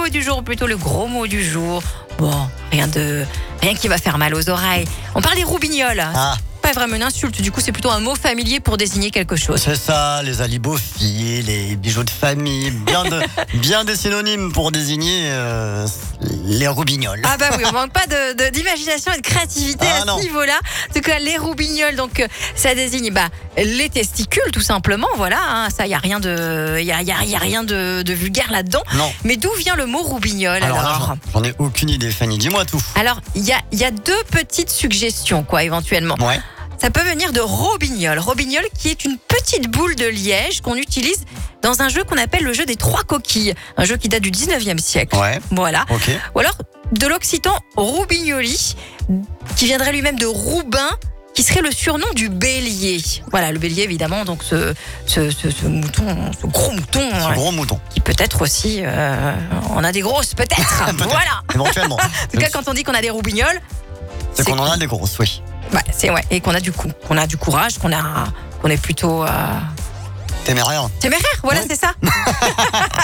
mot du jour, ou plutôt le gros mot du jour. Bon, rien qui va faire mal aux oreilles. On parle des roubignoles. Ah, Pas vraiment une insulte, du coup c'est plutôt un mot familier pour désigner quelque chose. c'est ça, les alibophiles, les bijoux de famille, bien des synonymes pour désigner les roubignoles. Ah bah oui, on manque pas d'imagination et de créativité Ah à non. ce niveau-là. En tout cas, les roubignoles, donc ça désigne les testicules tout simplement. Voilà, hein, ça y a rien de vulgaire là-dedans. Non. Mais d'où vient le mot roubignol Alors là, alors j'en ai aucune idée, Fanny. Dis-moi tout. Alors, il y a deux petites suggestions, quoi, éventuellement. Ouais. Ça peut venir de robignol. Robignol qui est une petite boule de liège qu'on utilise dans un jeu qu'on appelle le jeu des 3 coquilles. Un jeu qui date du 19e siècle. Ouais. Voilà. Ok. Ou alors de l'occitan roubignoli, qui viendrait lui-même de Roubain, qui serait le surnom du bélier. Voilà, le bélier évidemment, donc ce mouton, ce gros mouton, C'est un gros mouton. qui peut-être aussi on a des grosses, peut-être. Voilà. Éventuellement. En tout cas, quand on dit qu'on a des roubignoles, C'est qu'on en a des grosses, oui. c'est ouais, et qu'on a du courage, qu'on est plutôt Téméraire. téméraire. Voilà, Ouais. c'est ça.